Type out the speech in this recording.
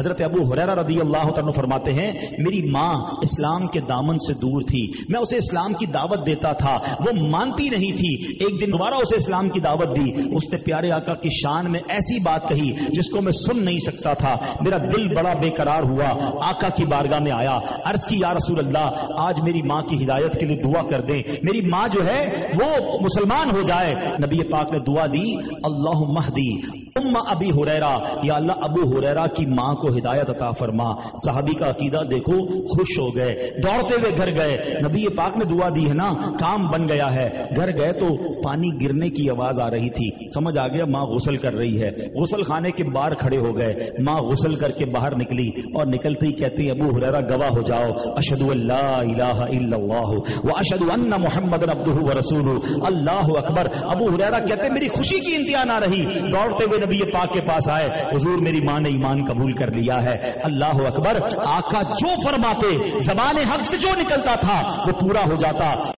حضرت ابو ہریرہ رضی اللہ عنہ فرماتے ہیں میری ماں اسلام کے دامن سے دور تھی، میں اسے اسلام کی دعوت دیتا تھا، وہ مانتی نہیں تھی۔ ایک دن دوبارہ اسے اسلام کی دعوت دی، اس نے پیارے آقا کی شان میں ایسی بات کہی جس کو میں سن نہیں سکتا تھا، میرا دل بڑا بے قرار ہوا، آقا کی بارگاہ میں آیا، عرض کی یا رسول اللہ آج میری ماں کی ہدایت کے لیے دعا کر دیں، میری ماں جو ہے وہ مسلمان ہو جائے۔ نبی پاک نے دعا دی اللہم اہدی ام ابی ہریرہ، یا اللہ ابو ہریرہ کی ماں کو ہدایت عطا فرما۔ صحابی کا عقیدہ دیکھو، خوش ہو گئے، دوڑتے ہوئے گھر گئے، نبی پاک نے دعا دی ہے نا، کام بن گیا ہے۔ گھر گئے تو پانی گرنے کی آواز آ رہی تھی، سمجھ آ گیا ماں غسل کر رہی ہے، غسل خانے کے باہر کھڑے ہو گئے، ماں غسل کر کے باہر نکلی اور نکلتے ہی کہتی ابو ہریرہ گواہ ہو جاؤ اشہد ان لا الہ الا اللہ واشہد ان محمد عبدہ ورسولہ، اللہ اکبر۔ ابو ہریرہ کہتے میری خوشی کی انتہا نہ رہی، دوڑتے ہوئے نبی پاک کے پاس آئے، حضور میری ماں نے ایمان قبول کر لیا ہے۔ اللہ اکبر، آقا جو فرماتے زبان حق سے جو نکلتا تھا وہ پورا ہو جاتا۔